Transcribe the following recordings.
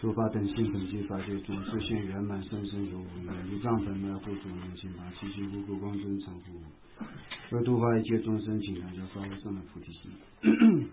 诸法等性本具法界主自现圆满甚深如无有，离障本来护主人心法，七七无故光真常护，为度化一切众生，请大家发无上的菩提心。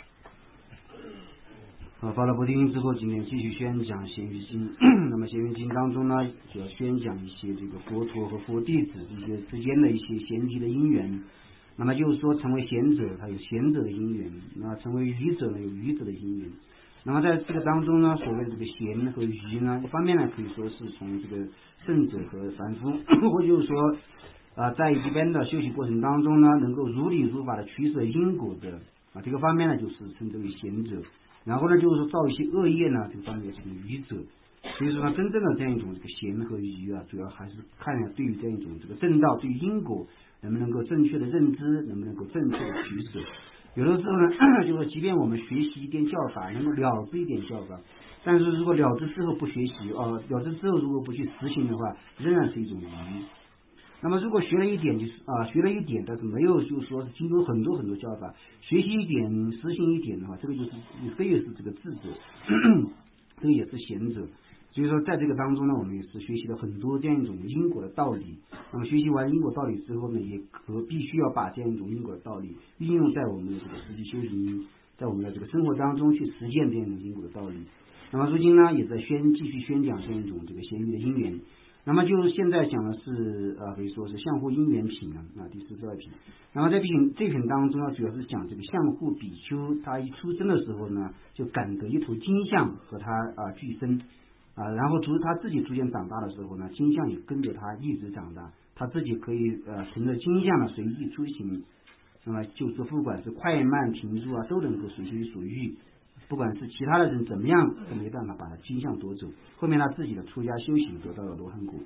发了菩提心之后，今天继续宣讲咸鱼经。那么咸鱼经当中呢，主要宣讲一些这个佛陀和佛弟子一些之间的一些贤弟的因缘。那么就是说，成为贤者，他有贤者的因缘；那成为愚者呢，有愚者的因缘。那么在这个当中呢，所谓的这个贤和愚呢，一方面呢可以说是从这个圣者和凡夫，或就是说在一边的修习过程当中呢，能够如理如法的取舍因果的这个方面呢，就是称之为贤者。然后呢，就是说造一些恶业呢，这个方面是个愚者。所以说呢，真正的这样一种这个贤和愚主要还是看对于这样一种这个正道，对于因果能不能够正确的认知，能不能够正确的取舍。有的时候呢，就是即便我们学习一点教法，能够了知一点教法，但是如果了知之后不学习了知之后如果不去实行的话，仍然是一种愚。那么如果学了一点学了一点，但是没有就是说是经过很多教法，学习一点实行一点的话，这个也是这个智者，这个也是贤者。所以说在这个当中呢，我们也是学习了很多这样一种因果的道理。那么学习完因果道理之后呢，也必须要把这样一种因果的道理运用在我们的这个实际修行，在我们的这个生活当中去实践这样一种因果的道理。那么如今呢，也在继续宣讲这样一种这个贤愚的因缘。那么就现在讲的是可以说是相互因缘品第42品。那么在这品当中呢，主要是讲这个相互比丘，他一出生的时候呢，就感得一头金象和他俱生然后他自己逐渐长大的时候呢，金象也跟着他一直长大，他自己可以乘着金象随意出行。那么就是不管是快慢平住都能够随心所欲，不管是其他的人怎么样都没办法把他金象夺走。后面他自己的出家修行得到了罗汉果。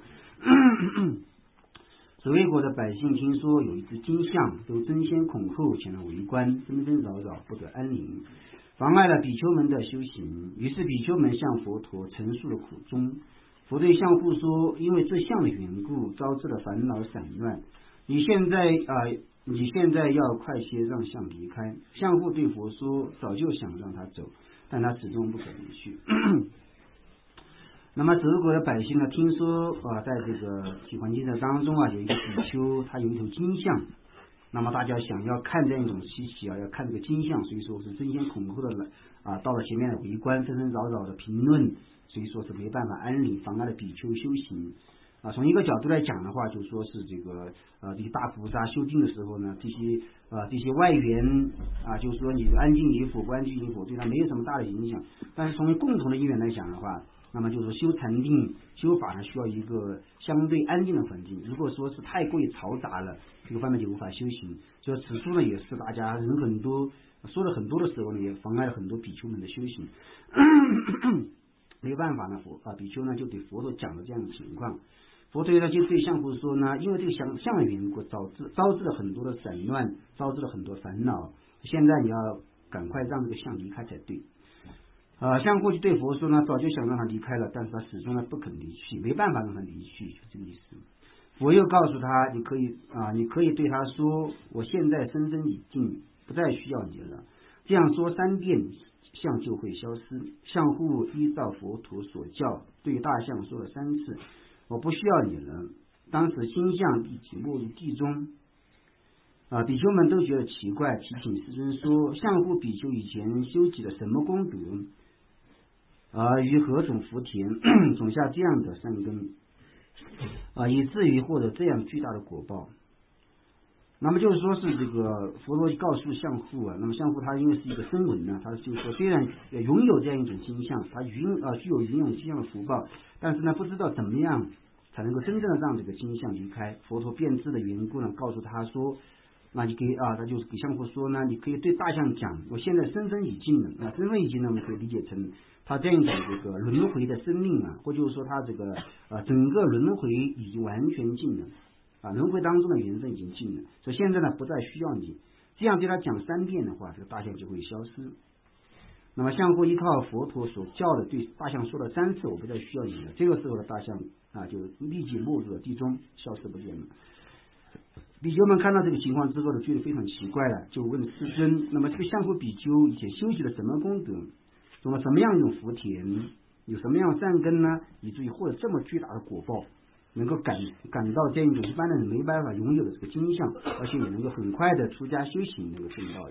所谓国的百姓听说有一只金象，都争先恐后前来围观，纷纷扰扰不得安宁，妨碍了比丘们的修行。于是比丘们向佛陀陈述了苦衷。佛对相互说，因为这相的缘故，招致了烦恼散乱。你现在要快些让相离开。相互对佛说，早就想让他走，但他始终不肯离去。那么泽国的百姓呢，听说在这个喜环境的当中有一个比丘，他有一头金象。那么大家想要看这样一种稀奇要看这个金象，所以说是争先恐后的到了前面的围观，纷纷扰扰的评论，所以说是没办法安宁，妨碍了比丘修行。从一个角度来讲的话，就说是这个这些大菩萨修定的时候呢，这些外缘就是说你安静与否不安静与否对他没有什么大的影响。但是从共同的因缘来讲的话，那么就是修禅定修法呢，需要一个相对安静的环境。如果说是太过于嘈杂了，这个方面就无法修行。所以此处呢，也是大家人很多说了很多的时候呢，也妨碍了很多比丘们的修行。没有办法呢，比丘呢就对佛陀讲了这样的情况。佛陀呢就对相互说呢，因为这个相的缘故，招致了很多的散乱，招致了很多烦恼。现在你要赶快让这个相离开才对。相互就对佛说呢，早就想让他离开了，但是他始终不肯离去，没办法让他离去，就这个意思。佛又告诉他，你可以对他说，我现在身份已尽，不再需要你了。这样说3遍，相就会消失。相互依照佛陀所教，对大象说了3次，我不需要你了。当时心相一起没入地中。比丘们都觉得奇怪，提醒世尊说，相互比丘以前修集了什么功德于何种福田种下这样的善根以至于获得这样巨大的果报。那么就是说是这个佛陀告诉相互那么相互他因为是一个声闻呢，他就是说虽然拥有这样一种金相，他具有拥有金相的福报，但是呢不知道怎么样才能够真正的让这个金相离开。佛陀变质的缘故呢，告诉他说，那你他就是给相互说呢，你可以对大象讲，我现在身份已尽了。那身份已尽呢，我们可以理解成他这样一种这个轮回的生命或就是说他这个整个轮回已经完全尽了轮回当中的缘分已经尽了，所以现在呢不再需要你。这样对他讲3遍的话，这个大象就会消失。那么相互依靠佛陀所教的，对大象说了3次，我不再需要你了。这个时候的大象就立即没入了地中，消失不见了。比丘们看到这个情况之后呢，觉得非常奇怪了，就问世尊，那么这个相互比丘以前修习了什么功德，种了什么样一种福田有什么样的善根呢，以至于获得这么巨大的果报，能够感到这样一种一般的人没办法拥有的这个经相，而且也能够很快的出家修行能够证到的。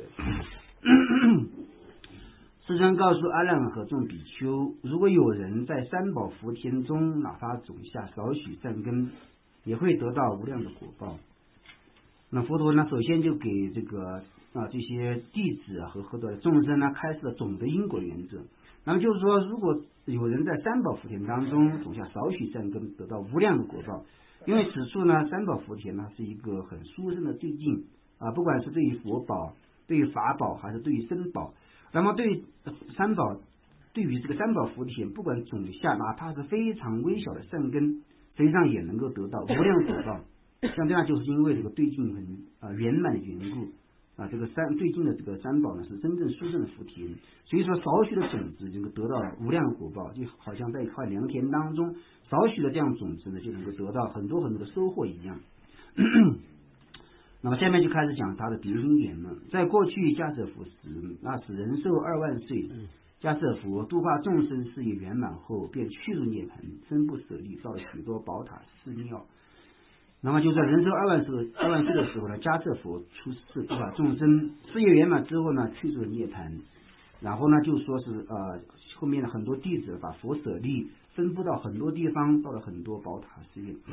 世尊告诉阿难和众比丘，如果有人在三宝福田中哪怕种下少许善根，也会得到无量的果报。那佛陀呢，首先就给这些弟子和合的众生呢开示了总的因果原则。那么就是说，如果有人在三宝福田当中种下少许善根，得到无量的果报。因为此处呢，三宝福田呢是一个很殊胜的对境啊，不管是对于佛宝、对于法宝，还是对于僧宝。那么对于三宝，对于这个三宝福田，不管种下哪怕是非常微小的善根，实际上也能够得到无量果报。像这样，就是因为这个对境很圆满的缘故啊，这个对境的这个三宝呢是真正殊胜的福田，所以说少许的种子能够得到无量的果报，就好像在一块良田当中，少许的这样种子呢就能够得到很多很多的收获一样。那么下面就开始讲他的别因缘了。在过去迦舍佛时，那是人寿2万岁，迦舍佛度化众生事业圆满后，便去入涅槃，身不舍利，造了许多宝塔寺庙。那么就在人寿2万岁的时候呢，迦舍佛出世度化众生，事业圆满之后呢，去入涅槃。然后呢，就说是后面的很多弟子把佛舍利分布到很多地方，到了很多宝塔寺院。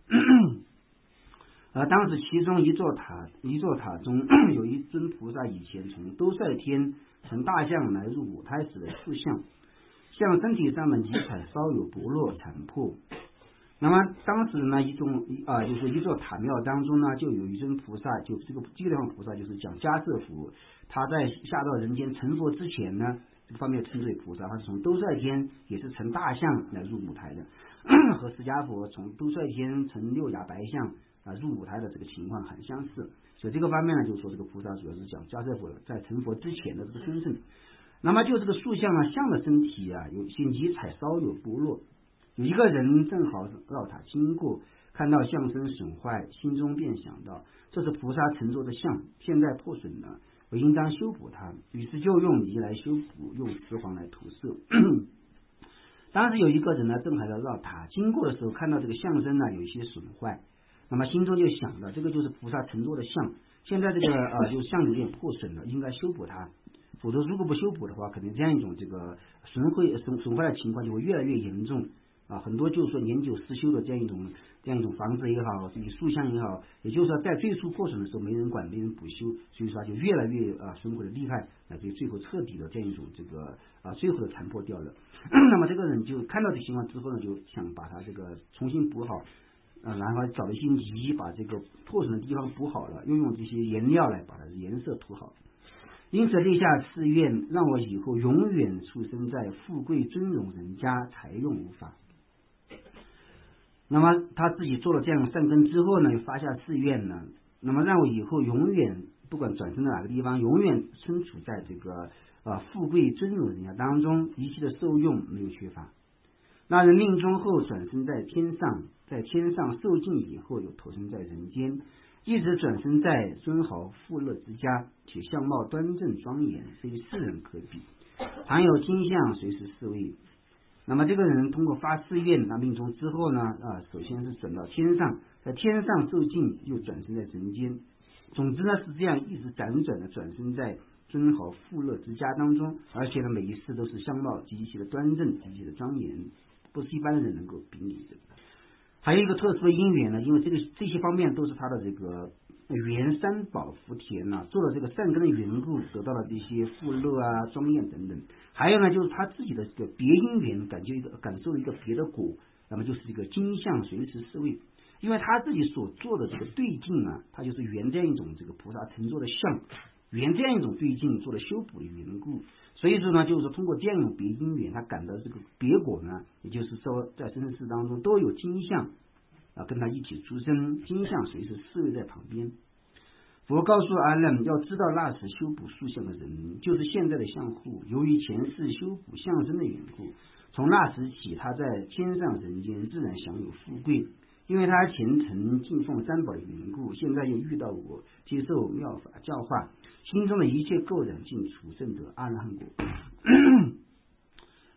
当时其中一座塔中有一尊菩萨，以前从兜率天乘大象来入五胎时的塑像，像身体上的尼彩稍有剥落残破。那么当时呢，就是一座塔庙当中呢，就有一尊菩萨，就这个地方菩萨就是讲迦舍佛，他在下到人间成佛之前呢，这个方面称之为菩萨，他是从兜率天也是乘大象来入五胎的，和释迦佛从兜率天乘六牙白象入五胎的这个情况很相似。所以这个方面呢，就是说这个菩萨主要是讲迦舍佛在成佛之前的这个身份。那么就这个塑像呢，像的身体有些尼彩稍有剥落。有一个人正好绕塔经过，看到象身损坏，心中便想到，这是菩萨乘坐的像，现在破损了，我应当修补它。于是就用泥来修补，用石黄来涂色。当时有一个人呢，正还在绕塔经过的时候，看到这个象身呢有一些损坏，那么心中就想到，这个就是菩萨乘坐的像，现在这个就像有点破损了，应该修补它。否则如果不修补的话，可能这样一种这个损坏的情况就会越来越严重。很多就是说年久失修的这样一种房子也好，塑像也好，也就是说在最初破损的时候没人管没人补修，所以说就越来越损毁的厉害，乃至最后彻底的这样一种这个最后的残破掉了。那么这个人就看到这情况之后呢，就想把它这个重新补好，然后找了一些泥把这个破损的地方补好了，又用这些颜料来把它的颜色涂好。因此立下誓愿，让我以后永远出生在富贵尊荣人家，财用无法。那么他自己做了这样的善根之后呢，又发下誓愿呢，那么让我以后永远不管转生到哪个地方，永远身处在这个富贵尊荣人家当中，一切的受用没有缺乏。那人命终后转生在天上，在天上受尽以后又投生在人间，一直转生在尊豪富乐之家，且相貌端正庄严，非世人可比，常有金像随时侍卫。那么这个人通过发誓愿，那命中之后呢，首先是转到天上，在天上受尽，又转生在人间。总之呢是这样一直辗转的转生在尊豪富乐之家当中，而且呢每一次都是相貌极其的端正，极其的庄严，不是一般的人能够比拟的。还有一个特殊的因缘呢，因为这些方面都是他的这个原三宝福田做了这个善根的缘故，得到了这些富乐庄严等等。还有呢，就是他自己的这个别因缘，感受了一个别的果，那么就是这个金像随时侍卫。因为他自己所做的这个对境他就是原这样一种这个菩萨乘坐的像，原这样一种对境做了修补的缘故。所以说呢，就是说通过这样一种别因缘，他感到这个别果呢，也就是说在生死当中都有金像跟他一起出生，金像随时侍卫在旁边。佛告诉阿难，要知道那时修补塑像的人，就是现在的相护。由于前世修补相身的缘故，从那时起，他在天上人间自然享有富贵。因为他前程敬奉三宝的缘故，现在又遇到我，接受妙法教化，心中的一切垢染尽除，证得阿罗汉果。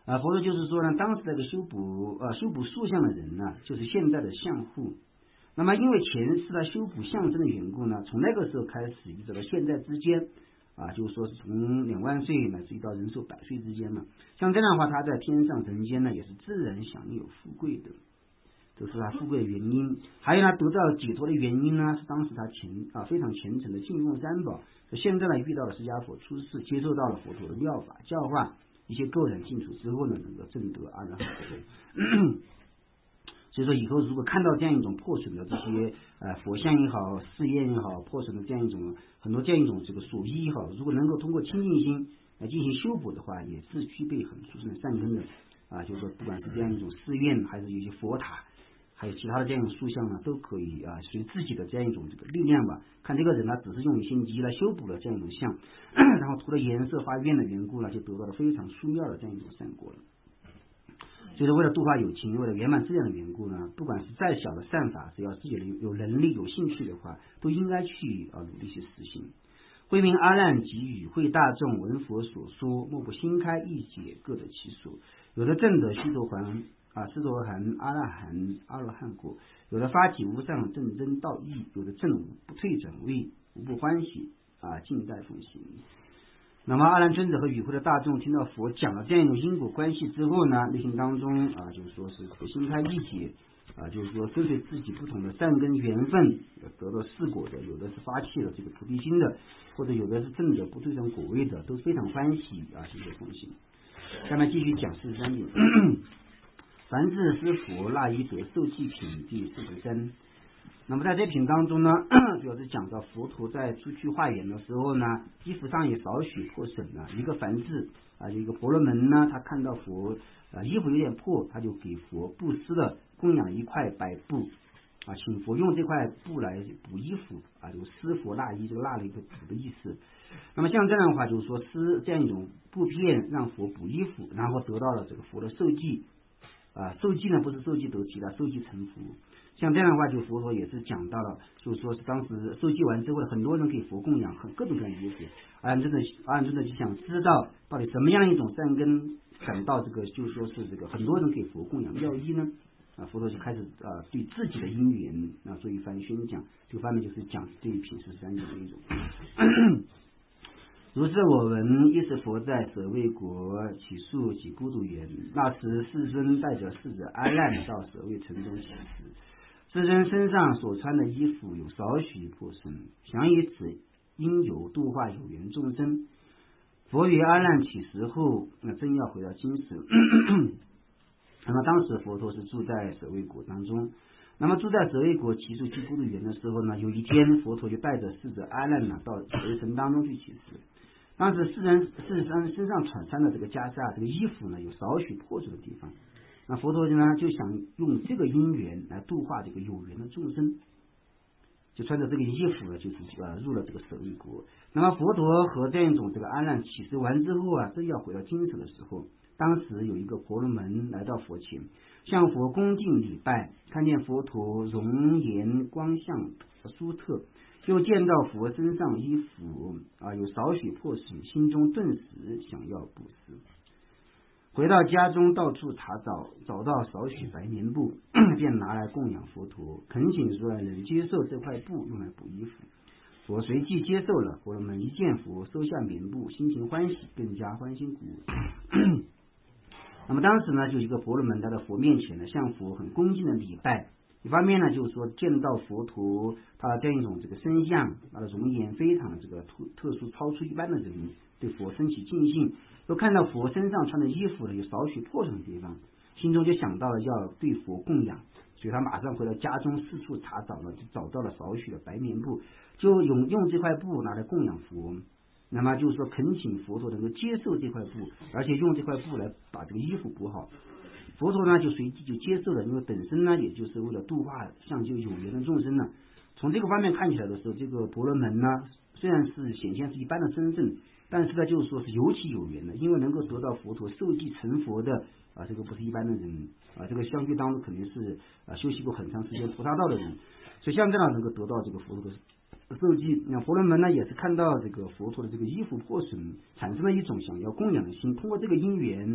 佛陀就是说呢，当时那个修补塑像的人呢，就是现在的像户。那么因为前世他修补象征的缘故呢，从那个时候开始一直到现在之间就是说是从2万岁乃至于到人寿100岁之间嘛。像这样的话，他在天上人间呢也是自然享有富贵的，这是他富贵的原因。还有呢，得到解脱的原因呢，是当时他非常虔诚的敬奉三宝。现在呢遇到了释迦佛出世，接受到了佛陀的妙法教化，一些垢染净除之后呢，能够证得阿罗汉果。所以说以后如果看到这样一种破损的这些佛像也好，寺院也好，破损的这样一种很多这样一种这个所依也好，如果能够通过清净心来进行修补的话，也是具备很殊胜的善根的就是说不管是这样一种寺院，还是有些佛塔，还有其他的这样一种塑像呢，都可以随自己的这样一种这个力量吧，看这个人呢只是用心机来修补了这样一种像，然后涂了颜色发愿的缘故呢，就得到了非常殊妙的这样一种善果了。所以说为了度化有情，为了圆满质量的缘故呢，不管是再小的善法，只要自己有能力有兴趣的话，都应该去努力去实行。慧明阿难及与会大众闻佛所说，莫不心开意解，各得其所。有的证得须陀洹阿那含阿罗汉果，有的发起无上正真道义，有的证不退转位，无不欢喜尽待奉行。那么阿难尊者和与会的大众听到佛讲了这样一种因果关系之后呢，内心当中就是说是心开意解就是说跟随自己不同的善根缘分得到四果的，有的是发起了这个菩提心的，或者有的是证得不退转果位的，都非常欢喜这些东西。下面继续讲43品。凡是施佛那一得受记品第43。那么在这品当中呢，主要是讲到佛陀在出去化缘的时候呢，衣服上也少许破损了。一个凡是一个婆罗门呢，他看到佛衣服有点破，他就给佛布施了供养一块白布请佛用这块布来补衣服就施佛纳衣，这个纳了一个补的意思。那么像这样的话，就是说施这样一种布片让佛补衣服，然后得到了这个佛的受记受记呢不是受记得其他受记成佛。像这样的话，就佛陀也是讲到了，就是说是当时受记完之后，很多人给佛供养各种各样的衣服。阿难尊者就想知道到底怎么样一种善根感到这个，就是说是这个很多人给佛供养妙衣呢？佛陀就开始对自己的因缘做一番宣讲。这个方面就是讲这一品13的内容。如是我闻，一时佛在舍卫国起树及孤独园，那时世尊带着侍者阿难到舍卫城中起时，世尊身上所穿的衣服有少许破损，想以此因由度化有缘众生。佛于阿难起时后，正要回到金石。那么当时佛陀是住在舍卫国当中。那么住在舍卫国起树及孤独园的时候呢，有一天佛陀就带着侍者阿难到舍卫城当中去起时。当时世人身上穿的这个袈裟这个衣服呢，有少许破损的地方。那佛陀呢就想用这个因缘来度化这个有缘的众生，就穿着这个衣服呢，就是入了这个舍卫国。那么佛陀和这样一种这个阿难起誓完之后正要回到金舍的时候，当时有一个婆罗门来到佛前，向佛恭敬礼拜，看见佛陀容颜光相殊特，又见到佛身上衣服有少许破损，心中顿时想要布施。回到家中到处查找到少许白棉布，便拿来供养佛陀，恳请如来能接受这块布用来补衣服。佛随即接受了。婆罗门一见佛收下棉布，心情欢喜，更加欢欣鼓舞。那么当时呢，就一个婆罗门来到佛面前呢，向佛很恭敬的礼拜。一方面呢，就是说见到佛陀他的这样一种这个身相，他的容颜非常的这个特殊，超出一般的人，对佛升起敬信。又看到佛身上穿的衣服呢有少许破损的地方，心中就想到了要对佛供养，所以他马上回到家中四处查找了，就找到了少许的白棉布，就用这块布拿来供养佛。那么就是说恳请佛陀能够接受这块布，而且用这块布来把这个衣服补好。佛陀呢就随即就接受了，因为本身呢也就是为了度化像就有缘的众生呢。从这个方面看起来的时候，这个婆罗门呢虽然是显现是一般的身份，但是呢就是说是尤其有缘的，因为能够得到佛陀受记成佛的这个不是一般的人这个相对当中肯定是修习过很长时间菩萨道的人，所以像这样能够得到这个佛陀的受记。那婆罗门呢也是看到这个佛陀的这个衣服破损，产生了一种想要供养的心，通过这个因缘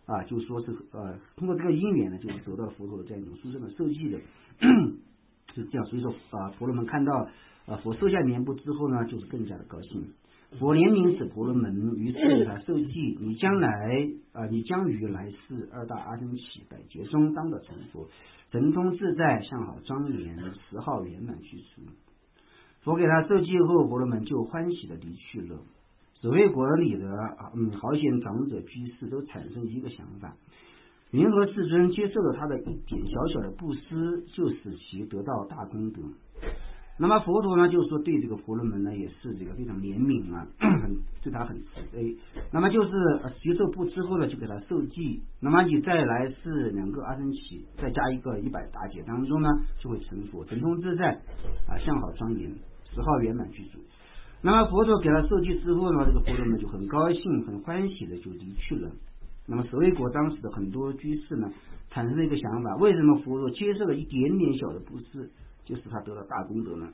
就是说是通过这个因缘呢，就是得到了佛陀的这样一种殊胜的受记的，是这样。所以说婆罗门看到佛收下棉布之后呢，就是更加的高兴。佛怜悯使婆罗门，于是给他受记：你将于来世二大阿僧祇百劫中当得成佛，神通自在，相好庄严，10号圆满具足。佛给他受记后，婆罗门就欢喜的离去了。舍卫国里的好贤长者居士都产生一个想法：云何世尊接受了他的一点小小的布施，就使其得到大功德？那么佛陀呢，就是说对这个婆罗门呢，也是这个非常怜悯对他很慈悲。那么就是接受布之后呢，就给他受记。那么你再来是2个阿僧祇，再加一个100大劫当中呢，就会成佛，神通自在相好庄严，10号圆满具足。那么佛陀给他受记之后呢，这个婆罗门就很高兴很欢喜的就离去了。那么舍卫国当时的很多居士呢，产生了一个想法：为什么佛陀接受了一点点小的布施，就使他得到大功德呢？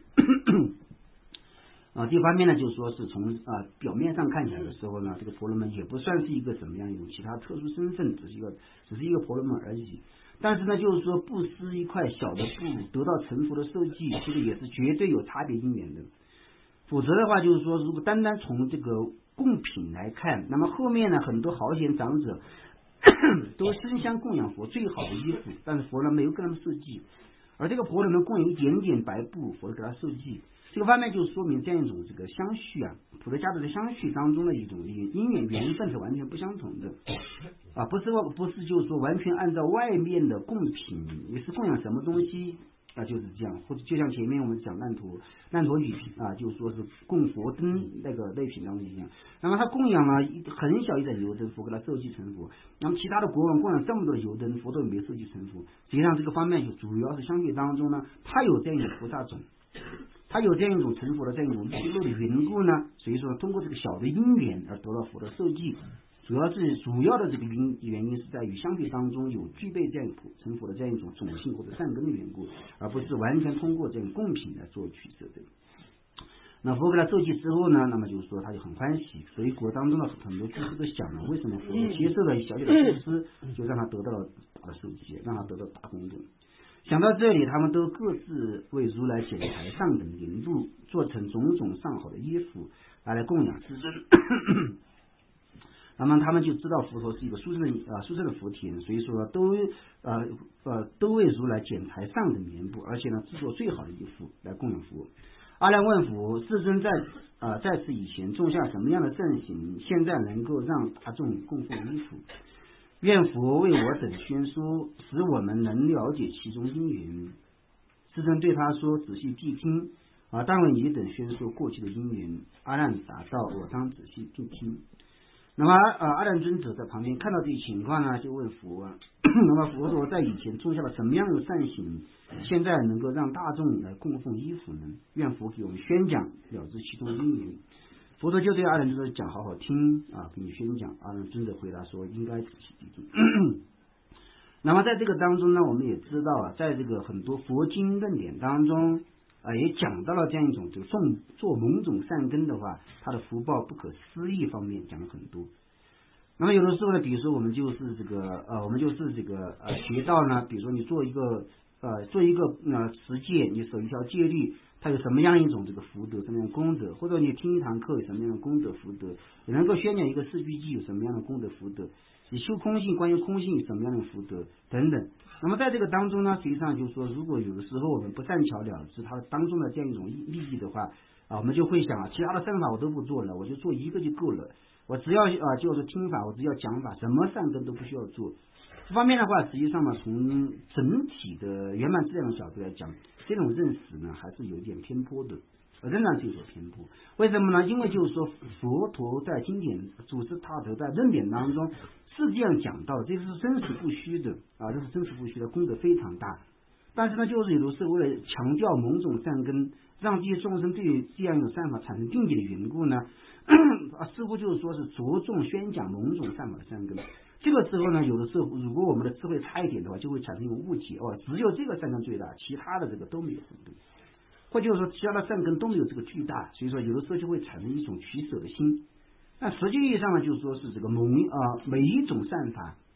这方面呢，就是说是从表面上看起来的时候呢，这个婆罗门也不算是一个什么样一种其他特殊身份，只是一个婆罗门而已。但是呢，就是说布施一块小的布得到成佛的受记，这个也是绝对有差别因缘的。否则的话，就是说如果单单从这个供品来看，那么后面呢，很多豪贤长者都争相供养佛最好的衣服，但是佛呢没有跟他们受记，而这个婆罗门供养一点点白布，佛给他受记。这个方面就说明这样一种这个相续普陀迦叶的相续当中的一种因缘分是完全不相同的不是就是说完全按照外面的供品，也是供养什么东西就是这样。或者就像前面我们讲烂陀女就是说是供佛灯那个类品当中一样。那么他供养了很小一盏油灯，佛给他受记成佛。那么其他的国王供养这么多的油灯，佛都没有受记成佛。实际上这个方面就主要是相续当中呢，他有这样一种菩萨种，他有这样一种成佛的这样一种利落的缘故呢，所以说通过这个小的因缘而得到佛的受记。主要的这个原因是在于相对当中有具备这样成佛的这样一种种性或者善根的缘故，而不是完全通过这种供品来做取舍的。那佛给他受记之后呢，那么就是说他就很欢喜。所以国当中的很多居士都想了，为什么佛接受了小小的布施，就让他得到了大的受记，让他得到大功德。想到这里，他们都各自为如来剪裁上等银布，做成种种上好的衣服来供养世尊。那么他们就知道佛陀是一个殊胜的福田，所以说都为如来剪裁上等棉布，而且呢制作最好的衣服来供养佛。阿难问佛：世尊在此以前种下什么样的善行，现在能够让大众供奉衣服？愿佛为我等宣说，使我们能了解其中因缘。世尊对他说：仔细谛听但为你等宣说过去的因缘。阿难答道：我当仔细谛听。那么阿难尊者在旁边看到这情况呢，就问佛那么佛陀在以前种下了什么样的善行，现在能够让大众来供奉衣服呢？愿佛给我们宣讲，了知其中因缘。佛陀就对阿难尊者讲：好好听给你宣讲。阿难尊者回答说：应该仔细谛听。那么在这个当中呢，我们也知道在这个很多佛经论点当中也讲到了这样一种这个做某种善根的话，他的福报不可思议方面讲了很多。那么有的时候呢，比如说我们就是这个学到呢，比如说你做一个持戒，你守一条戒律，它有什么样一种这个福德，什么样的功德，或者你听一堂课有什么样的功德福德，你能够宣讲一个四句偈有什么样的功德福德，你修空性，关于空性有什么样的福德等等。那么在这个当中呢，实际上就是说，如果有的时候我们不善巧了知它当中的这样一种利益的话我们就会想其他的善法我都不做了，我就做一个就够了，我只要就是听法，我只要讲法，什么善根都不需要做。这方面的话，实际上呢，从整体的圆满质量的角度来讲，这种认识呢还是有点偏颇的，仍然是有所偏颇。为什么呢？因为就是说佛陀在经典祖师大德在论点当中是这样讲到，这是真实不虚的这是真实不虚的，功德非常大。但是呢，就是有的是为了强调某种善根，让这些众生对这样一种善法产生定解的缘故呢似乎就是说是着重宣讲某种善法的善根。这个时候呢，有的时候如果我们的智慧差一点的话，就会产生一种误解只有这个善根最大，其他的这个都没有善根，或就是说其他的善根都没有这个巨大，所以说有的时候就会产生一种取舍的心。那实际意义上呢，就是说是这个每一种善法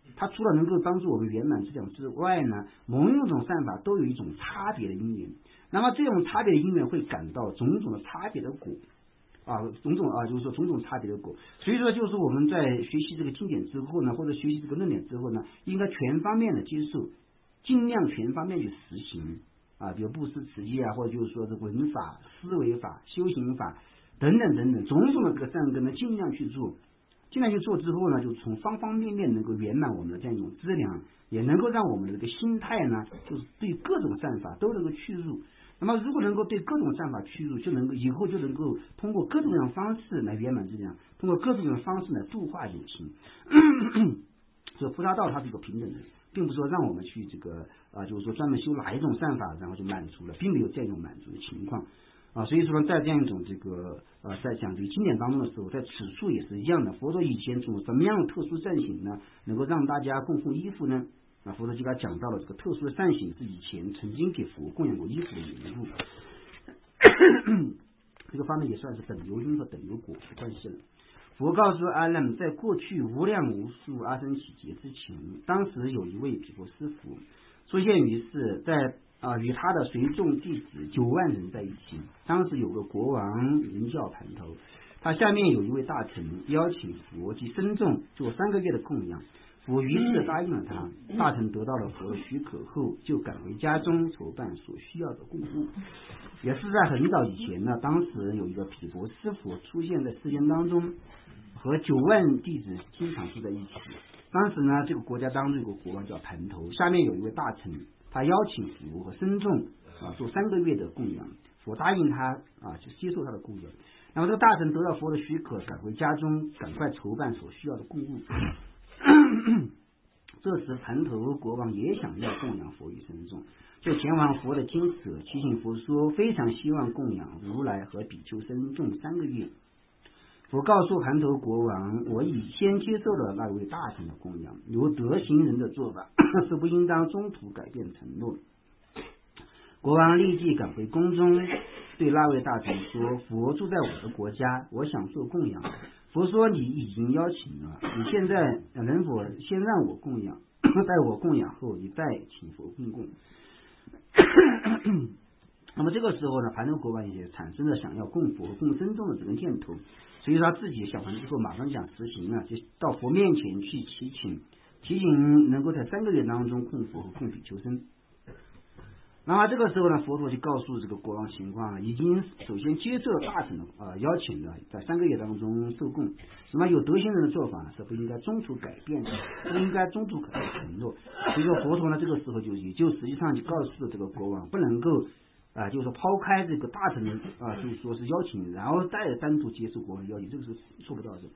它除了能够帮助我们圆满质量之外呢，某种善法都有一种差别的因缘，那么这种差别的因缘会感到种种的差别的果就是说种种差别的果。所以说就是我们在学习这个经典之后呢，或者学习这个论点之后呢，应该全方面的接受，尽量全方面去实行比如布施持戒或者就是说这文法、思维法、修行法等等等等种种的这个善根呢，尽量去做之后呢，就从方方面面能够圆满我们的这样一种资粮，也能够让我们的这个心态呢，就是对各种善法都能够去入。那么如果能够对各种善法去入，就能够以后就能够通过各种各样的方式来圆满资粮，通过各种各样的方式来度化有情。所以菩萨道它是一个平等的，并不是说让我们去这个就是说专门修哪一种善法，然后就满足了，并没有这种满足的情况。所以说在这样一种这个在讲这个经典当中的时候，在此处也是一样的。佛陀以前种什么样的特殊善行呢，能够让大家供奉衣服呢？佛陀就给他讲到了这个特殊的善行是以前曾经给佛供养过衣服的缘故。这个方面也算是等流因和等流果的关系了。佛告诉阿难，在过去无量无数阿僧祇劫之前，当时有一位毗婆尸佛出现于世，在与他的随众弟子9万人在一起。当时有个国王名叫盘头，他下面有一位大臣邀请佛及僧众做3个月的供养。佛于是答应了他。大臣得到了佛的许可后，就赶回家中筹办所需要的供物。也是在很早以前呢，当时有一个毗婆尸佛出现在世间当中，和9万弟子经常住在一起。当时呢，这个国家当中有个国王叫盘头，下面有一位大臣，他邀请佛和僧众做3个月的供养。佛答应他就接受他的供养。那么这个大臣得到佛的许可，赶回家中，赶快筹办所需要的供物。这时盘头国王也想要供养佛与僧众，就前往佛的精舍，祈请佛说非常希望供养如来和比丘僧众3个月。佛告诉盘头国王，我已先接受了那位大臣的供养，如德行人的做法是不应当中途改变承诺。国王立即赶回宫中，对那位大臣说，佛住在我的国家，我想做供养。佛说，你已经邀请了，你现在能否先让我供养，待我供养后你再请佛供供。那么这个时候呢，盘头国王也产生了想要供佛供僧众的这个念头，所以他自己想完之后马上想实行就到佛面前去祈请能够在3个月当中供佛和供比丘僧。那么这个时候呢，佛陀就告诉这个国王情况，已经首先接受了大臣的邀请的，在3个月当中受供。那么有德行人的做法呢，是不应该中途改变的，不应该中途改变承诺。所以说佛陀呢，这个时候也就实际上就告诉了这个国王，不能够就是说抛开这个大臣就是说是邀请，然后再单独接受国王的邀请，这个是做不到的。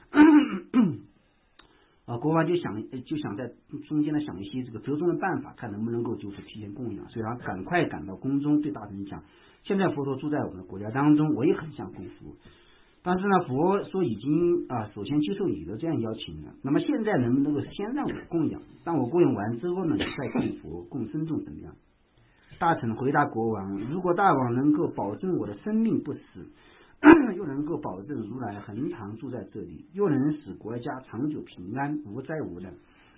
国王就想在中间呢想一些这个折中的办法，看能不能够就是提前供养，所以他赶快赶到宫中，对大臣讲，现在佛陀住在我们的国家当中，我也很想供佛，但是呢佛说已经首先接受你的这样邀请了，那么现在能不能够先让我供养，当我供养完之后呢，你再供佛供僧众怎么样？大臣回答国王，如果大王能够保证我的生命不死，又能够保证如来恒常住在这里，又能使国家长久平安无灾无难，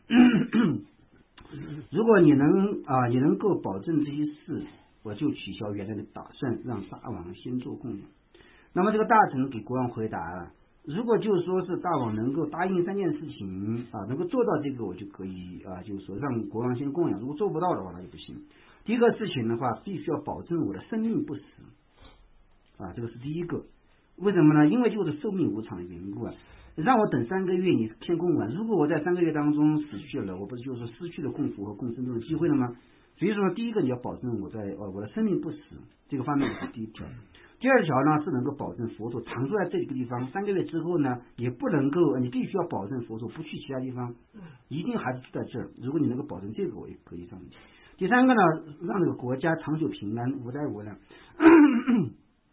如果你能够保证这些事，我就取消原来的打算，让大王先做供养。那么这个大臣给国王回答了，如果就是说是大王能够答应3件事情能够做到这个，我就可以就是说让国王先供养，如果做不到的话那就不行。第一个事情的话，必须要保证我的生命不死这个是第一个。为什么呢？因为就是寿命无常的缘故让我等3个月你先供完，如果我在3个月当中死去了，我不是就是失去了供佛和供僧众的机会了吗？所以说第一个你要保证我的生命不死，这个方面是第一条。第二条呢是能够保证佛陀常住在这个地方，3个月之后呢也不能够，你必须要保证佛陀不去其他地方，一定还是住在这儿。如果你能够保证这个，我也可以让你。第3个呢，让这个国家长久平安无灾无难。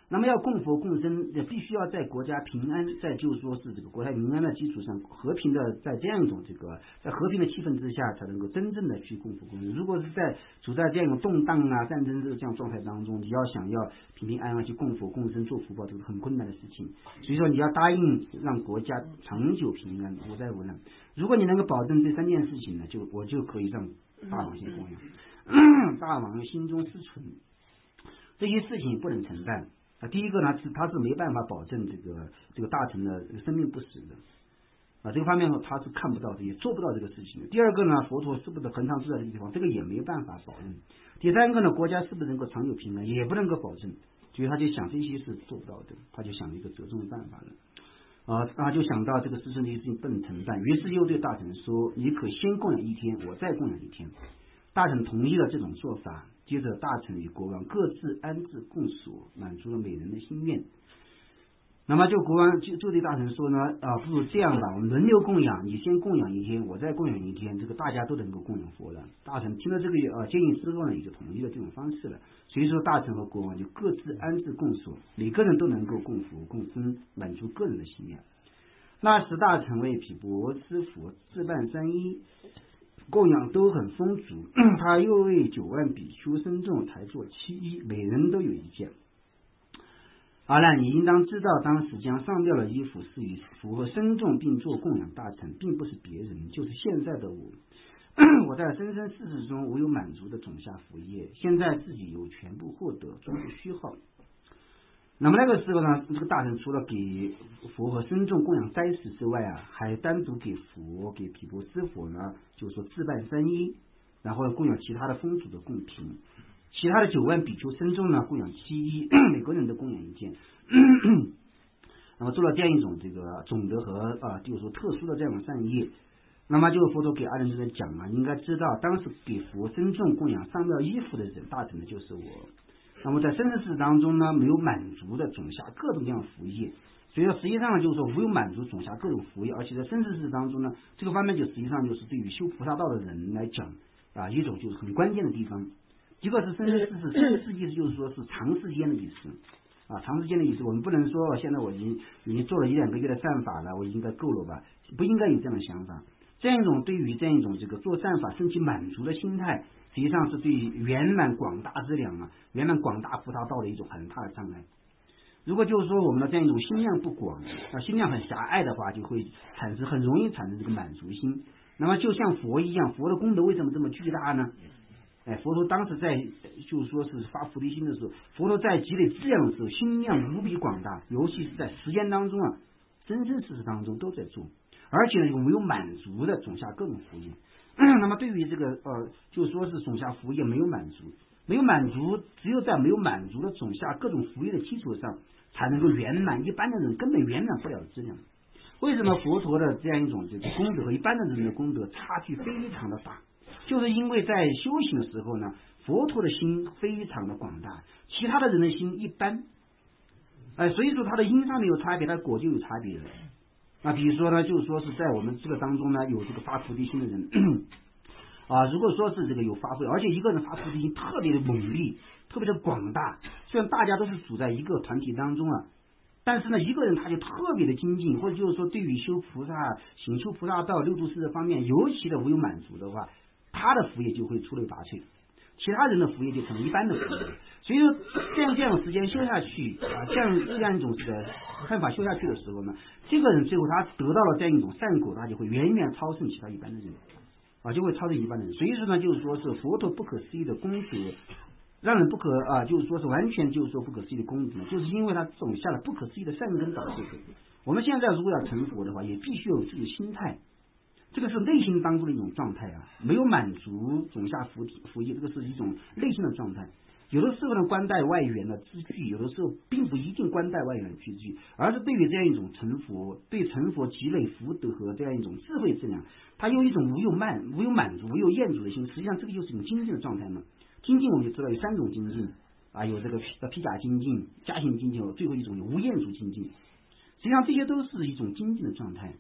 那么要供佛供僧，也必须要在国家平安，在就是说是这个国家平安的基础上，和平的在这样一种在和平的气氛之下，才能够真正的去供佛供僧。如果是处在这样一种动荡啊、战争这样状态当中，你想要平平安安去供佛供僧做福报，这是很困难的事情。所以说你要答应让国家长久平安、无灾无难。如果你能够保证这3件事情呢，我就可以让大王先供养，大王心中思忖，这些事情不能承担。第一个呢，他是没办法保证这个大臣的生命不死的这个方面他是看不到的，也做不到这个事情的。第二个呢，佛陀是不是恒常住在这个地方，这个也没办法保证。第三个呢，国家是不是能够长久平安，也不能够保证。所以他就想这些是做不到的，他就想一个折中的办法了他就想到这个师孙这些事情不能承担，于是又对大臣说：“你可先供养1天，我再供养1天。”大臣同意了这种做法。接着大臣与国王各自安置供所，满足了每人的心愿。那么国王就对大臣说呢不如这样吧，我们轮流供养，你先供养1天，我再供养1天，这个大家都能够供养佛了。大臣听了这个建议之后呢，也就同意了这种方式了。所以说大臣和国王就各自安置供所，每个人都能够供佛供僧，满足个人的心愿。那时大臣为毗婆施佛置办3衣，供养都很丰足，他又为9万比丘僧众裁做7衣，每人都有1件。阿难，你应当知道，当时将上吊的衣服是与佛和僧众并做供养大臣，并不是别人，就是现在的我。我在生生世世中无有满足的种下福业，现在自己有全部获得，终是虚耗。那么那个时候呢，这个大臣除了给佛和僧众供养斋食之外还单独给佛给毗婆施佛呢，就是说置办3衣，然后供养其他的丰足的贡品。其他的9万比丘僧众呢，供养7衣，每个人都供养1件。那么做了这样一种总的和就是说特殊的这样的善业。那么就佛陀给阿难尊者讲应该知道，当时给佛僧众供养上吊衣服的人，大臣的就是我。那么在生死世当中呢，没有满足的种下各种各样的福业，所以说实际上就是说无有满足种下各种福业，而且在生死世当中呢，这个方面就实际上就是对于修菩萨道的人来讲一种就是很关键的地方。一个是生死世界就是说是长时间的意思长时间的意思，我们不能说现在我已经做了1-2个月的善法了，我应该够了吧，不应该有这样的想法。这样一种对于这样一种做善法升起满足的心态，实际上是对圆满广大之量圆满广大菩萨道的一种很大的障碍。如果就是说我们的这样一种心量不广心量很狭隘的话，就会很容易产生这个满足心。那么就像佛一样，佛的功德为什么这么巨大呢？佛陀当时在就是说是发菩提心的时候，佛陀在积累资粮的时候，心量无比广大，尤其是在时间当中生生世世当中都在做，而且呢没有满足的种下各种福业。那么对于就是说是种下福业没有满足，只有在没有满足的种下各种福业的基础上，才能够圆满，一般的人根本圆满不了质量。为什么佛陀的这样一种功德和一般的人的功德差距非常的大？就是因为在修行的时候呢，佛陀的心非常的广大，其他的人的心一般所以说他的因上面有差别，他的果就有差别的比如说呢，就是说是在我们这个当中呢，有发菩提心的人如果说是有发挥，而且一个人发菩提心特别的猛烈，特别的广大，虽然大家都是处在一个团体当中但是呢一个人他就特别的精进，或者就是说对于修菩萨道六度世的方面尤其的无有满足的话，他的福业就会出类拔萃，其他人的福业就成一般的福业。所以说这样的时间修下去这样一种看法修下去的时候呢，这个人最后他得到了这样一种善果，他就会远远超胜其他一般的人就会超胜一般的人。所以说呢，就是说是佛陀不可思议的功德，让人不可就是说是完全就是说不可思议的功德，就是因为他种下了不可思议的善根导致的。我们现在如果要成佛的话，也必须有自己的心态，这个是内心当中的一种状态没有满足种下福业，这个是一种内心的状态。有的时候呢，观待外缘的知具，有的时候并不一定观待外缘的知具，而是对于这样一种成佛，对成佛积累福德和这样一种智慧质量，他有一种无有满足、无有厌足的心。实际上这个就是一种精进的状态嘛。精进我们就知道有3种精进有这个披甲精进、加行精进，最后一种有无厌足精进。实际上这些都是一种精进的状态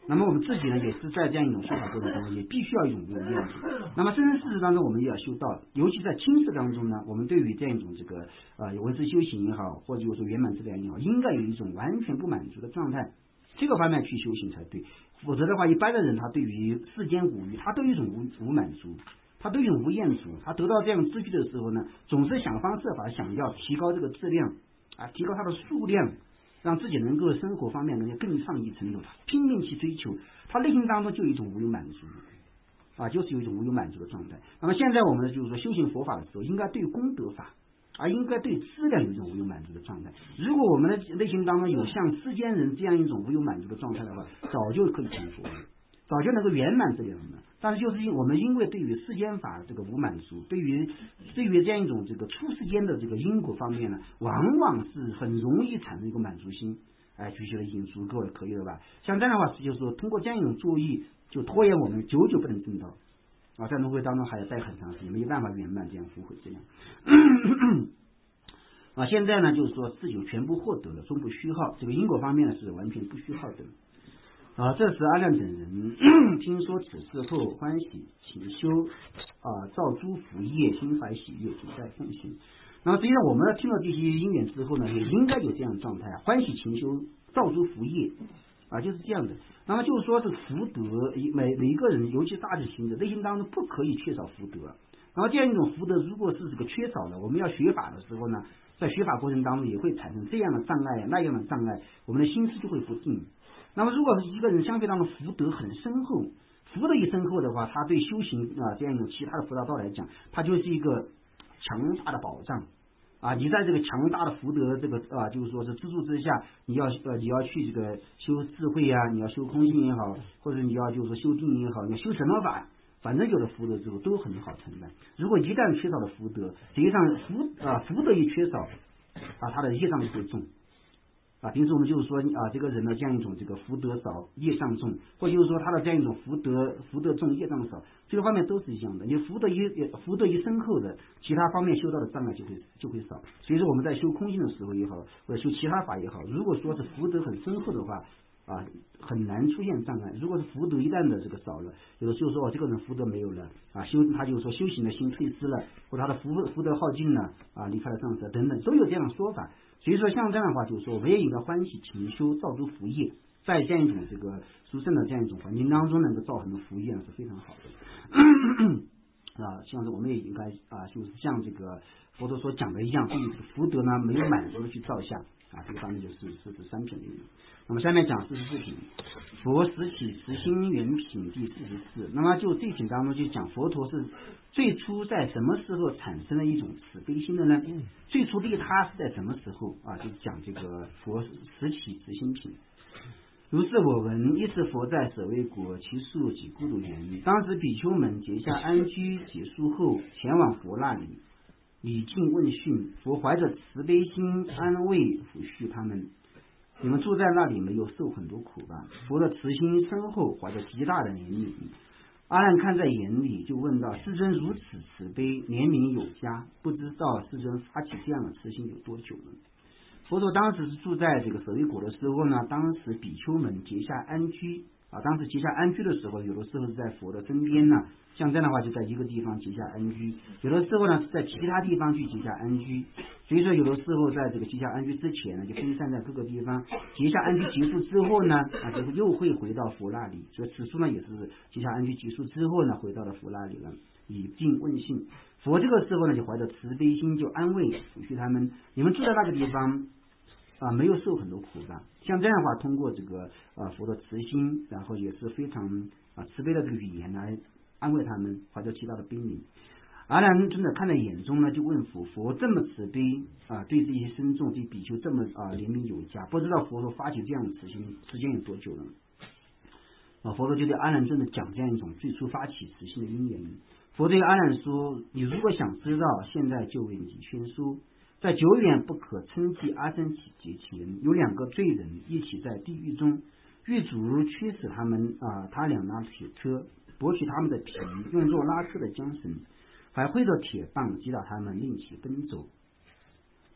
那么我们自己呢，也是在这样一种修法过程当中，也必须要有一种无有愿景。那么生生世世当中，我们也要修道，尤其在亲世当中呢，我们对于这样一种这个文字修行也好，或者说圆满质量也好，应该有一种完全不满足的状态，这个方面去修行才对。否则的话，一般的人他对于世间五欲，他都有一种无满足，他都有一种无厌足，他得到这样知觉的时候呢，总是想方设法想要提高这个质量提高它的数量，让自己能够生活方面能够更上一层楼，他拼命去追求，他内心当中就有一种无有满足就是有一种无有满足的状态。那么现在我们就是说修行佛法的时候，应该对功德法应该对质量有一种无有满足的状态。如果我们的内心当中有像世间人这样一种无有满足的状态的话，早就可以成佛了，早就能够圆满这样的。但是就是我们因为对于世间法这个无满足，对于这样一种这个出世间的这个因果方面呢，往往是很容易产生一个满足心，就觉得已经足够了，可以了吧？像这样的话，就是说通过这样一种作意，就拖延我们久久不能证道在轮回当中还要待很长时间，没有办法圆满这样福慧这样。现在呢，就是说自己全部获得了，终不虚耗。这个因果方面呢是完全不虚耗的。这时阿难等人听说此事后，欢喜勤修造诸福业，心怀喜悦，主在奉行。那么实际上我们听到这些因缘之后呢，也应该有这样的状态，欢喜勤修造诸福业就是这样的。那么就是说是福德，每一个人，尤其大智行者内心当中不可以缺少福德。然后这样一种福德如果是这个缺少了，我们要学法的时候呢，在学法过程当中也会产生这样的障碍那样的障碍，我们的心思就会不定。那么如果一个人相对当中福德很深厚，福德一深厚的话，他对修行这样一种其他的佛道来讲，它就是一个强大的保障你在这个强大的福德这个就是说是资助之下，你要去这个修智慧你要修空性也好，或者你要就是说修定也好，你要修什么法，反正有了福德之后都很好承担。如果一旦缺少了福德，实际上福德一缺少他的业障就会重平时我们就是说这个人呢，这样一种这个福德少业障重，或就是说他的这样一种福德重业障少，这个方面都是一样的。你福德一深厚的，其他方面修到的障碍就会少。所以说我们在修空性的时候也好，或者修其他法也好，如果说是福德很深厚的话很难出现障碍。如果是福德一旦的这个少了，有的就是说这个人福德没有了他就是说修行的心退失了，或者他的福德耗尽了离开了上师等等，都有这样的说法。所以说像这样的话，就是说我们也应该欢喜勤修造诸福业，在这样一种这个殊胜的这样一种环境当中，能够造很多福业是非常好的像是我们也应该就是像这个佛陀所讲的一样，对于这个福德呢没有满足的去造下这个方面就是43品内容。那么下面讲44品，佛拾起实心原品第44。那么就这品当中就讲佛陀是最初在什么时候产生了一种慈悲心的呢？最初利他是在什么时候就讲这个佛拾起实心品。如是我闻，一时佛在舍卫国，其树及孤独园。当时比丘们结下安居结束后，前往佛那里，礼敬问讯。佛怀着慈悲心安慰抚恤他们。你们住在那里没有受很多苦吧？佛的慈心深厚，怀着极大的怜悯。阿难看在眼里，就问道：世尊如此慈悲，怜悯有加，不知道世尊发起这样的慈心有多久了？佛陀当时是住在这个舍卫国的时候呢，当时比丘们结下安居当时结下安居的时候，有的时候是在佛的身边呢，像这样的话就在一个地方结下安居，有的时候呢是在其他地方去结下安居。所以说有的时候在这个结下安居之前呢，就分散在各个地方，结下安居结束之后呢就又会回到佛那里。所以此处呢也是结下安居结束之后呢回到了佛那里了，以敬问讯。佛这个时候呢就怀着慈悲心，就安慰抚恤他们，你们住在那个地方没有受很多苦吧？像这样的话，通过这个佛的慈心，然后也是非常慈悲的这个语言来安慰他们，怀着极大的悲悯。阿难尊者看在眼中呢，就问佛这么慈悲对这些僧众对比丘这么怜悯有加，不知道佛陀发起这样的慈心时间有多久了？佛陀就对阿难尊者讲这样一种最初发起慈心的因缘。佛对阿难说：你如果想知道，现在就为你宣说。在久远不可称计阿僧祇劫前，有两个罪人一起在地狱中，狱卒驱使他们他俩拿铁车剥去他们的皮，用作拉车的缰绳，还挥着铁棒击打他们，令其奔走。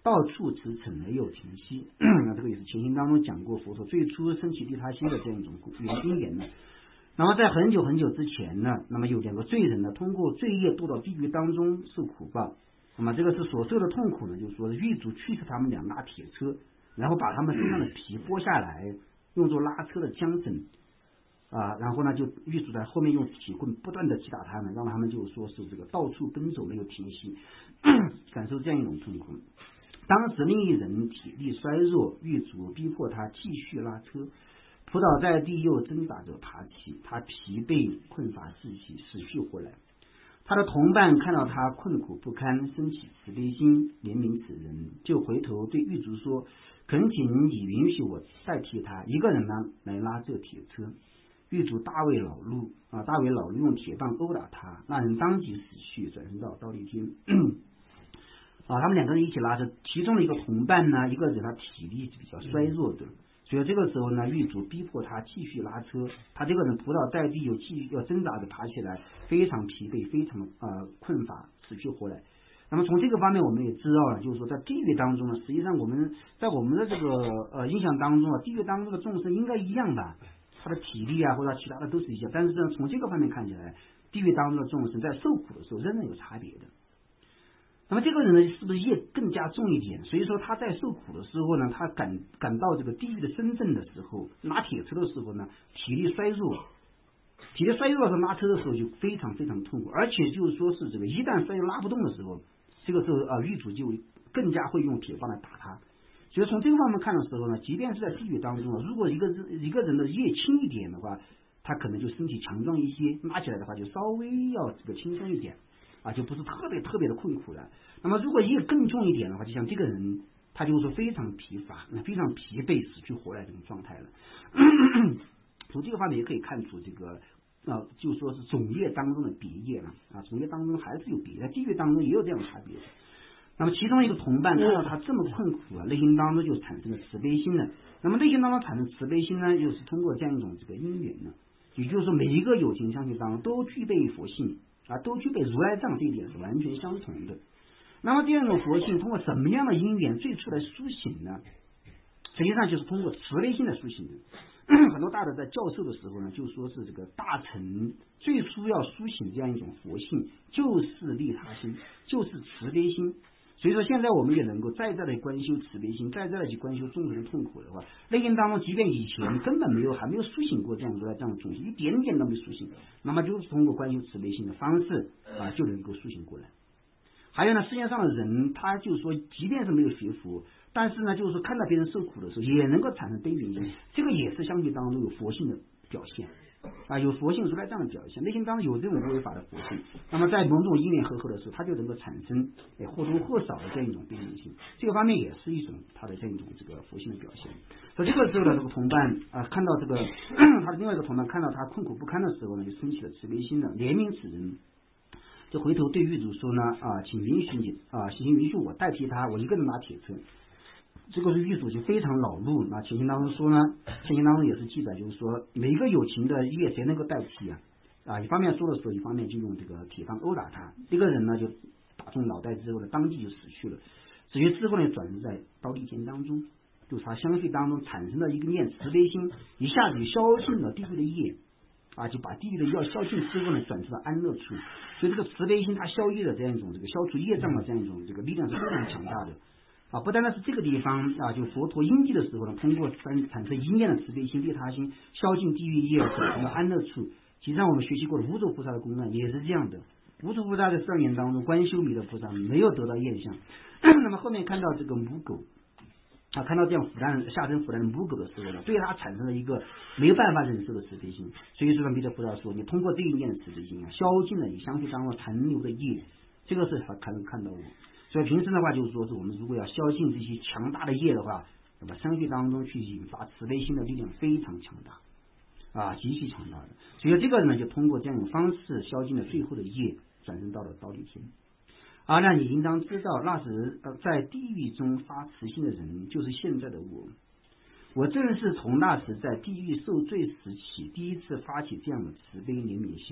到处驰骋而又停息。那这个也是前行当中讲过，佛陀最初升起利他心的这样一种因缘呢。那么在很久很久之前呢，那么有两个罪人呢，通过罪业堕到地狱当中受苦报。那么这个是所受的痛苦呢，就是说狱卒驱使他们俩拉铁车，然后把他们身上的皮剥下来，用作拉车的缰绳然后呢，就狱卒在后面用铁棍不断的击打他们，让他们就说是这个到处奔走没有停息，感受这样一种痛苦。当时另一人体力衰弱，狱卒逼迫他继续拉车，扑倒在地又挣扎着爬起，他疲惫困乏窒息，死去活来。他的同伴看到他困苦不堪，升起慈悲心，怜悯此人，就回头对狱卒说：“恳请你允许我代替他一个人呢来拉这铁车。”狱卒大为恼怒，用铁棒殴打他，那人当即死去，转生到忉利天。他们两个人一起拉车，其中的一个同伴呢，一个人他体力比较衰弱的，所以这个时候呢，狱卒逼迫他继续拉车，他这个人扑倒在地，又继续要挣扎着爬起来，非常疲惫，非常困乏，死去活来。那么从这个方面我们也知道了，就是说在地狱当中呢，实际上我们在我们的这个印象当中地狱当中的众生应该一样吧，他的体力或者其他的都是一样，但是呢，从这个方面看起来，地狱当中的众生在受苦的时候仍然有差别的。那么这个人呢，是不是业更加重一点？所以说他在受苦的时候呢，他感到这个地狱的深圳的时候，拉铁车的时候呢，体力衰弱的时候拉车的时候就非常非常痛苦，而且就是说是这个一旦衰弱拉不动的时候，这个时候狱卒就更加会用铁棒来打他。所以从这个方面看的时候呢，即便是在地狱当中如果一个人的业轻一点的话，他可能就身体强壮一些，拉起来的话就稍微要这个轻松一点就不是特别的困苦了。那么如果业更重一点的话，就像这个人他就是说非常疲乏，非常疲惫，死去活来这种状态了。从这个方面也可以看出这个就说是总业当中的别业了总业当中还是有别，在地狱当中也有这样的差别。那么其中一个同伴看到他这么困苦内心当中就产生了慈悲心了。那么内心当中产生慈悲心呢，就是通过这样一种这个因缘呢，也就是说每一个有情相续当中都具备佛性都具备如来藏，这一点是完全相同的。那么这样一种佛性通过什么样的因缘最初来苏醒呢？实际上就是通过慈悲心来苏醒的。很多大的在教授的时候呢，就说是这个大乘最初要苏醒这样一种佛性，就是利他心，就是慈悲心。所以说现在我们也能够再的观修慈悲心，再的去观修众生的痛苦的话，内心当中即便以前根本还没有苏醒过这样的东西，一点点都没苏醒，那么就是通过观修慈悲心的方式就能够苏醒过来。还有呢，世界上的人他就说即便是没有学佛，但是呢就是看到别人受苦的时候也能够产生悲悯心，这个也是相对当中有佛性的表现有佛性如来藏的表现，内心当中有这种无为法的佛性，那么在某种因缘和合的时候，他就能够产生或多或少的这样一种悲悯心，这个方面也是一种他的这样一种这个佛性的表现。所以这个时候呢，这个同伴看到这个他的另外一个同伴看到他困苦不堪的时候呢，就升起了慈悲心的，怜悯此人，就回头对狱卒说呢请允许我代替他，我一个人拉铁车。这个是狱卒就非常恼怒。那前行当中说呢，前行当中也是记载，就是说每一个有情的业谁能够代替一方面说的时候，一方面就用这个铁棒殴打他。这个人呢就打中脑袋之后呢，当即就死去了。死去之后呢，转生在忉利天当中，就是他相续当中产生了一个念慈悲心，一下子就消尽了地狱的业就把地狱的业消尽之后呢，转至了安乐处。所以这个慈悲心它消业的这样一种这个消除业障的这样一种这个力量是非常强大的不单单是这个地方就佛陀因地的时候呢，通过产生一念的慈悲心、利他心，消尽地狱业，转成了安乐处。实际上我们学习过的无著菩萨的公案也是这样的。无著菩萨在圣言当中观修弥勒菩萨没有得到业相那么后面看到这个母狗看到这样下生腐烂的母狗的时候呢，对他产生了一个没有办法忍受的慈悲心。所以说弥勒菩萨说，你通过这一念的慈悲心消尽了你相续当中残留的业，这个是才能看到我。所以平时的话就是说是我们如果要消尽这些强大的业的话，那么相续当中去引发慈悲心的力量非常强大极其强大的。所以这个呢就通过这样一种方式消尽了最后的业，转生到了忉利天。那你应当知道，那时在地狱中发慈心的人就是现在的我正是从那时在地狱受罪时起，第一次发起这样的慈悲怜悯心，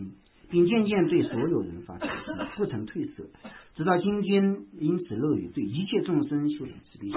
并渐渐对所有人发慈心，不曾退色，直到今天，因此乐于对一切众生修持慈悲心。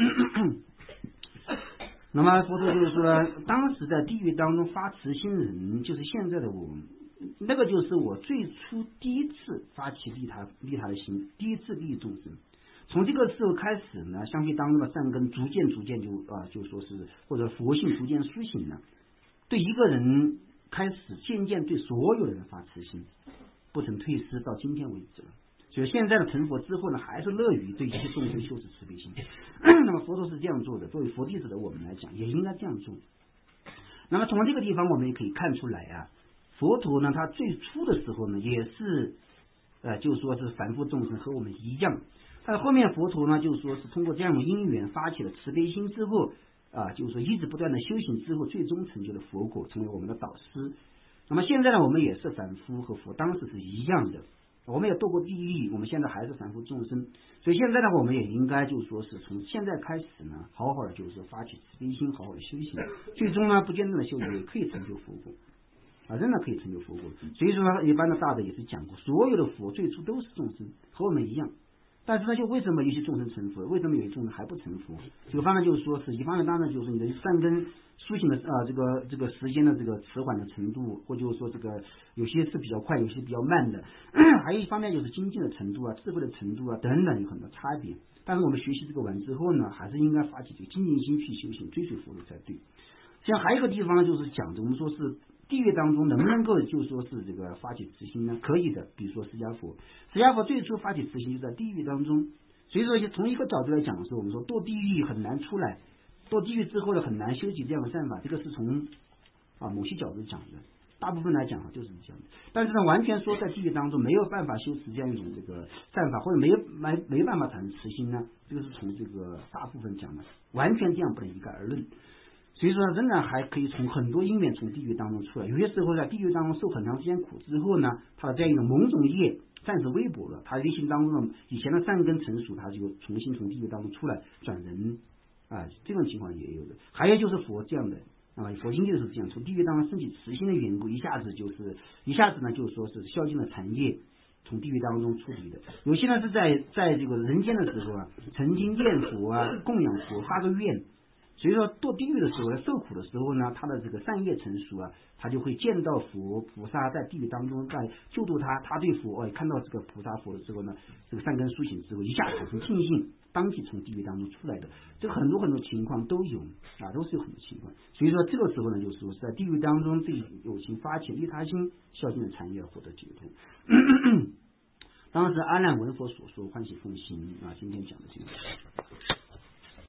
那么佛陀就是说，当时在地狱当中发慈心人，就是现在的我们，那个就是我最初第一次发起利他的心，第一次利益众生。从这个时候开始呢，相对当中的善根逐渐就说是或者佛性逐渐苏醒了，对一个人开始渐渐对所有人发慈心，不曾退失，到今天为止了。所以现在的成佛之后呢，还是乐于对一切众生修持慈悲心。那么佛陀是这样做的，作为佛弟子的我们来讲，也应该这样做。那么从这个地方我们也可以看出来啊，佛陀呢，他最初的时候呢，也是就说是凡夫众生和我们一样。但后面佛陀呢，就说是通过这样的因缘发起了慈悲心之后就是说一直不断的修行之后，最终成就了佛果，成为我们的导师。那么现在呢，我们也是凡夫，和佛当时是一样的。我们也堕过地狱，我们现在还是凡夫众生，所以现在呢，我们也应该就说是从现在开始呢，好好的就是发起慈悲心，好好的修行，最终呢，不间断的修行也可以成就佛果真的可以成就佛果。所以说呢，一般的大德也是讲过，所有的佛最初都是众生，和我们一样。但是呢，就为什么有些众生成佛，为什么有些众生还不成佛？这个方面就是说是一方面，当然就是你的善根苏醒的这个时间的这个迟缓的程度，或就是说这个有些是比较快，有些比较慢的，还有一方面就是精进的程度智慧的程度等等有很多差别。但是我们学习这个完之后呢，还是应该发起这个精进心去修行，追随佛路才对。像还有一个地方就是讲的，我们说是地狱当中能不能够就说是这个发起慈心呢？可以的，比如说释迦佛最初发起慈心就在地狱当中。所以说从一个角度来讲的时候，我们说堕地狱很难出来，堕地狱之后呢很难修习这样的善法，这个是从某些角度讲的，大部分来讲就是这样的。但是呢，完全说在地狱当中没有办法修持这样一种这个善法，或者没办法产生慈心呢，这个是从这个大部分讲的，完全这样不能一概而论。所以说仍然还可以从很多因缘从地狱当中出来，有些时候在地狱当中受很长时间苦之后呢，他的这样一种某种业暂时微薄了，他内心当中的以前的善根成熟，他就重新从地狱当中出来转人这种情况也有的。还有就是佛这样的佛经就是这样，从地狱当中升起慈心的缘故，一下子呢就是说是消尽了残业，从地狱当中处理的。有些呢是在这个人间的时候曾经念佛供养佛，发个愿。所以说堕地狱的时候，受苦的时候呢，他的这个善业成熟他就会见到佛菩萨在地狱当中在救度他，他对佛看到这个菩萨佛的时候呢，这个善根苏醒之后，一下产生信心，当即从地狱当中出来的，这个很多情况都有都是有很多情况。所以说这个时候呢，就是说在地狱当中对有情发起利他心，孝敬的残业获得解脱。当时阿难闻佛所说，欢喜奉行今天讲的这个。